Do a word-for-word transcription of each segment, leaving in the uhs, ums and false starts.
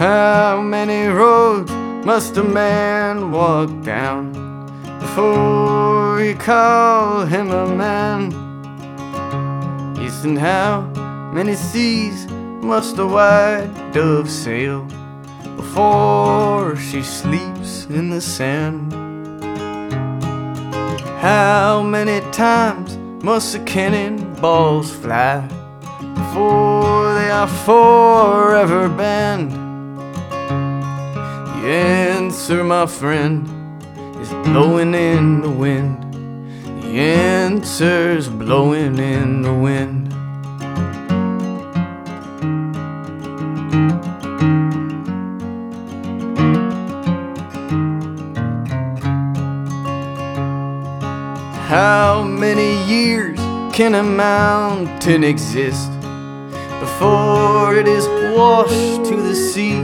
How many roads must a man walk down before you call him a man? Yes, and how many seas must a white dove sail before she sleeps in the sand? How many times must the cannonballs fly before they are forever banned? The answer, my friend, is blowing in the wind. The answer's blowing in the wind. How many years can a mountain exist before it is washed to the sea?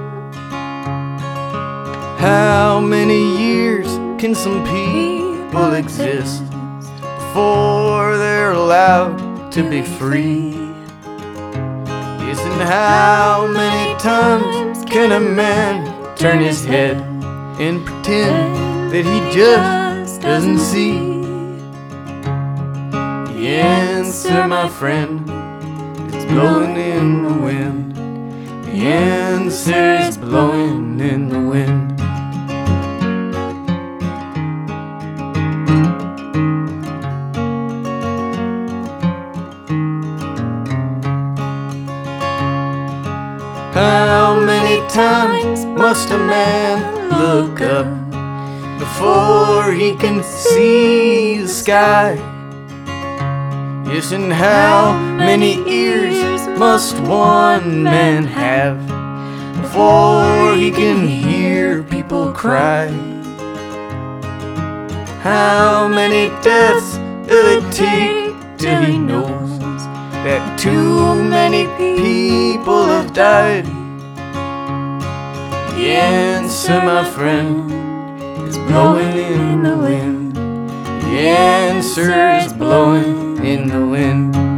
How many years can some people exist before they're allowed to be free? Yes, and how many times can a man turn his head and pretend that he just doesn't see? The answer, my friend, is blowing in the wind. The answer is blowing in the wind. How many times must a man look up before he can see the sky? Yes, and how many ears must one man have before he can hear people cry? How many deaths will it take till he knows that too many people have died? The answer, my friend, is blowing in the wind. The answer is blowing in the wind.